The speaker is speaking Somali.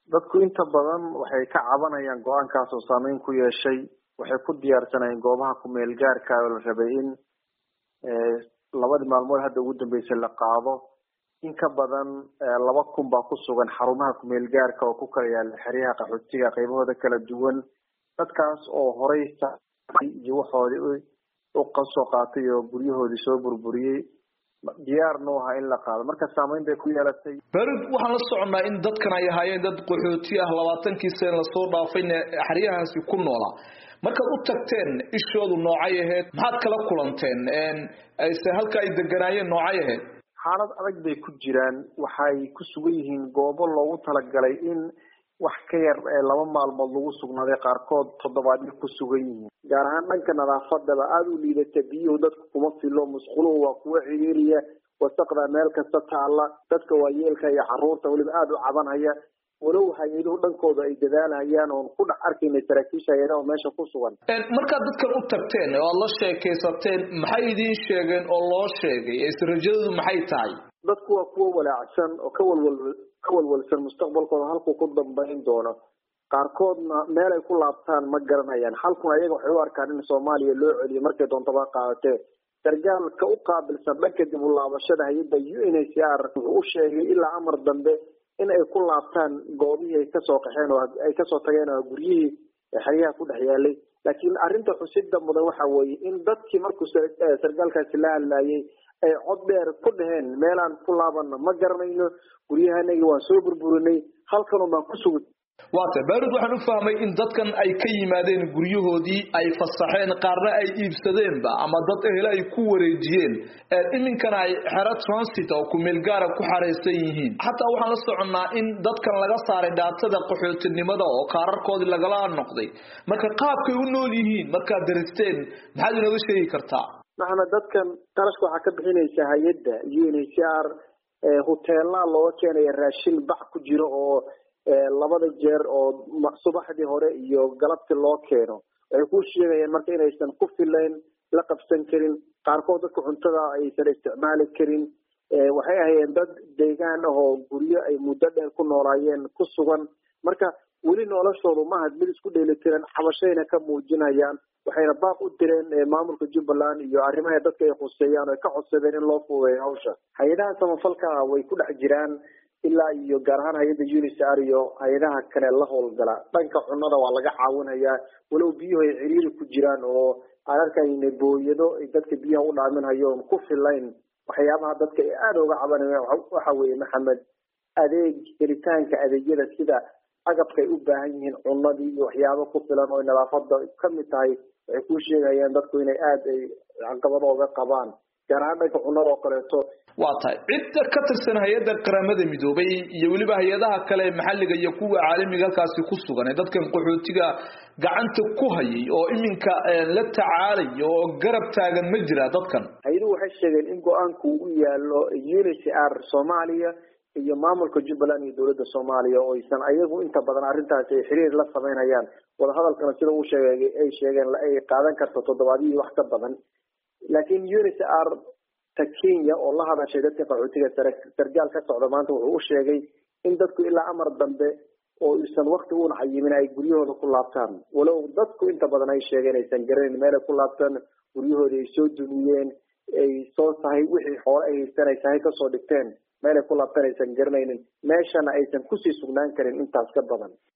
dadku inta badan waxay ka cabanayaan go'aankaas oo saameyn ku yeeshay waxay ku diyaarsanayeen goobaha ku meel gaarka oo la rabay in labadii maalmood hadda ugu dambeysay la qaado in ka badan 2,000 baa ku sugan xarumaha ku meel gaarka oo ku kala yaala xeryaha qaxootiga qaybahooda kala duwan dadkaas oo horey iyo waxoodii u qasoo qaatay oo guryahoodii soo burburiyay diyaarno aha in la qaado marka saameyn bay ku yeelatay barid waxaan la soconaa in dadkan ay ahaayeen dad qaxooti ah 20kii sano la soo dhaafayna xeryahaasi ku noolaa markaad u tagteen ishoodu noocay ahayd maxaad kala kulanteen ayse halka ay deganaayeen noocay ahayd xaalad adag bay ku jiraan waxay ku sugan yihiin goobo loogu talagalay in wax ka yar 2 maalmood lagu sugnaaday qaarkood toddobaadyo ku sugan yihiin gaar ahaan dhanka nadaafadda aad u liidata biyuhu dadku kuma filo musquluhu waa kuwa ciriiriya wasaqda meel kasta taala dadka waayeelka iyo carruurta waliba aad u cabanaya walow hay'aduhu dhankooda ay dadaalayaan oo ku dhac arkayna saraakiisha hay'adaha meesha ku sugan marka dadkan u tagteen oo la sheekaysateen maxay idin sheegeen oo loo sheegay rajadu maxay tahay dadku waa kuwa walaacsan oo ka walwalsan mustaqbalkooda halku ku dambayn doono qaarkoodna meel ay ku laabtaan ma garanayaan halkuna ayaga waxay u arkaan in Soomaaliya loo celiyo markay doontaba qaadatee sargaalka u qaabilsan dhanka dib u laabashada hay'adda UNHCR wuxuu sheegay ilaa amar dambe in ay ku laabtaan goobihii ay ka soo qaxeen oo ay ka soo tageen guryihii xeryaha ku dhex yaalay laakiin arrinta xusidda mudan waxa weeye in dadkii markuu sargaalkaasi la hadlayay ay cod dheer ku dhaheen meelaan ku laabano ma garanayno guryahanagi waan soo burburinay halkan ma ku sugud waata barid waxaan u fahmay in dadkan ay ka yimaadeen guryahoodii ay fasaxeen qaarna ay iibsadeenba ama dad ehel ay ku wareejiyeen iminkana ay xero transit oo ku meel gaar ah ku xareysan yihiin xataa waxaan la soconaa in dadkan laga saaray dhaatada qaxootinimada oo kaararkoodii lagala noqday marka qaabkay u nool yihiin markaad daristeen maxaad inooga sheegi kartaa maxamed dadkan qarashka waxaa ka bixinaysa hay'adda UNHCR hoteelada loo keenay raashin bac ku jiro oo labada jeer oo subaxdii hore iyo galabtii loo keeno ay ku sheegayaan marka inaysan ku filayn la qabsan karin qaarkood dadka cuntada aysan isticmaali karin waxay ahaayeen dad deegaan ah oo guryo ay muddo dheer ku noolaayeen ku sugan marka weli noloshoodu ma had mid isku dheelitiran cabashayna ka muujinayaan waxayna baaq u direen maamulka Jubbaland iyo arrimaha dadka ay quseeyaan oo ka codsadeen in loo fududeeyo hawsha hay'adaha samafalka way ku dhex jiraan ilaa iyo gaar ahaan hay'adda UNHCR iyo hay'adaha kale la howlgala dhanka cunnada waa laga caawinayaa walow biyuhu ay ciriiri ku jiraan oo aan arkayna booyado ay dadka biyaha u dhaaminayo ku filayn waxyaabaha dadka ay aad uga cabanayaan waxa weeye maxamed helitaanka adeegyada sida agabka ay u baahan yihiin cunnadii iyo waxyaabo ku filan oo nadaafadda ka mid tahay waxay ku sheegayaan dadku inay aad ay caqabado uga qabaan gaar ahaan dhanka cunnada oo kaleeto waa tahay cidda ka tirsan hay'adda qaramada midoobay iyo waliba hay'adaha kale maxalliga iyo kuwa caalamiga halkaasi ku sugan ee dadkan qaxootiga gacanta ku hayay oo iminka la tacaalay oo garab taagan ma jira dadkan hay'adu waxay sheegeen in go'aanku uu yaalo UNHCR Soomaaliya iyo maamulka Jubbaland iyo dawladda Soomaaliya oo aysan ayagu inta badan arrintaas ay xiriir la sameynayaan wada hadalkana sida uu sheegay ay sheegeen ay qaadan karto toddobaadyo wax ka badan laakiin UNHCR Kenya oo la hadashay dadka qaxootiga sargaal ka socda maanta wuxuu u sheegay in dadku ilaa amar dambe oo isan waqti u naxayimin ay guryahooda ku laabtaan walow dadku inta badan ay sheegeen aysan garanin meel ay ku laabtaan guryahooda ay soo dumiyeen ay soo tahay wixii xoolo ay haystaan ay tahay ka soo dhigteen meel ay ku laabtaan aysan garanaynin meeshana aysan kusii sugnaan karin intaas ka badan